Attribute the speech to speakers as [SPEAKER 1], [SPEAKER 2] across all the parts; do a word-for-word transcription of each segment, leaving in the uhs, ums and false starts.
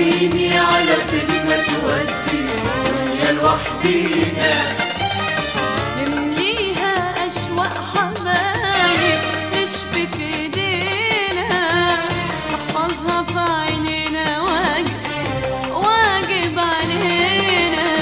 [SPEAKER 1] وديني على فين ما تودي دنيا لوحدينا.
[SPEAKER 2] نمليها أشواق حبايب نشبك ايدينا، نحفظها في عينينا واجب واجب علينا.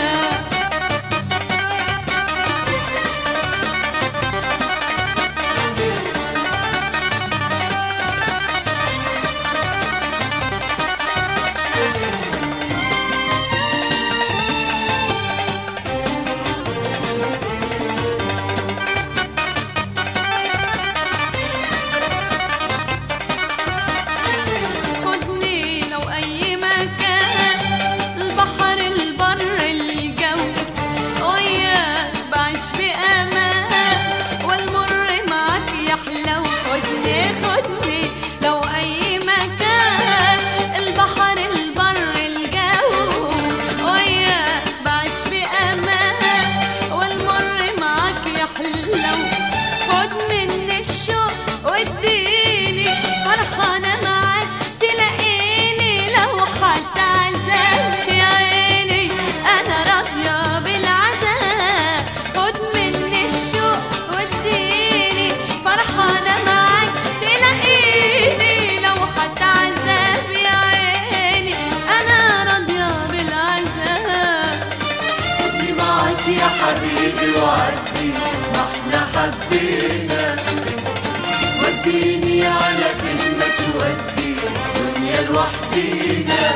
[SPEAKER 2] وديني فرحانة معاك تلاقيني، لو حتى عذاب يا عيني أنا راضية بالعذاب. خد مني الشوق وديني فرحانة معاك تلاقيني، لو حتى عذاب يا عيني أنا راضية بالعذاب.
[SPEAKER 1] خدني معاك يا حبيبي وعدي ما احنا حبينا، وديني على فين ما تودي دنيا لوحدينا.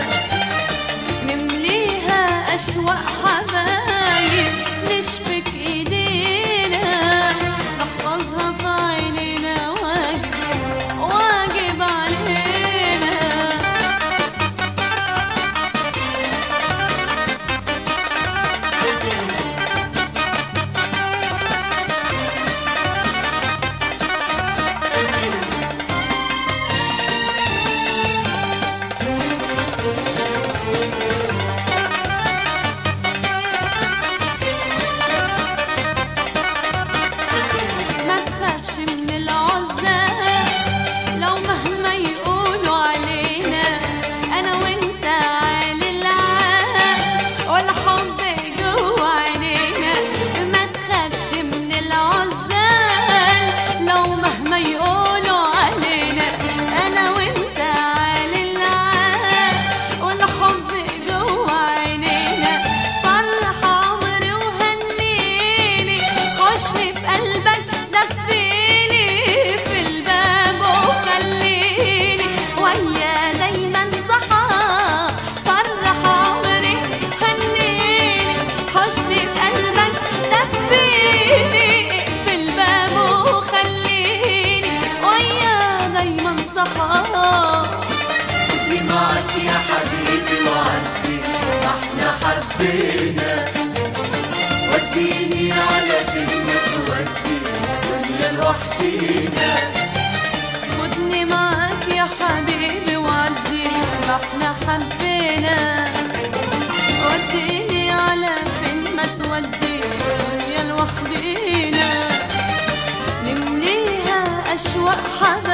[SPEAKER 2] نمليها أشواق حبايب نشبك ايدينا، نحفظها في عينينا واجب واجب علينا. من العزاب لو مهما يقولوا علينا، أنا وإنت عالي العاب والحب جوا عينينا. ما تخافش من العزاب لو مهما يقولوا علينا، أنا وإنت عالي العاب والحب جوا عينينا. فرح عمري وهنيني، خشني في قلبك
[SPEAKER 1] يا حبيبي وعدي ما احنا حبينا، وديني على فين ما تودي دنيا لوحدينا.
[SPEAKER 2] خدني معاك يا حبيبي وعدي ما احنا حبينا، وديني على فين ما تودي دنيا لوحدينا. نمليها أشواق حبايب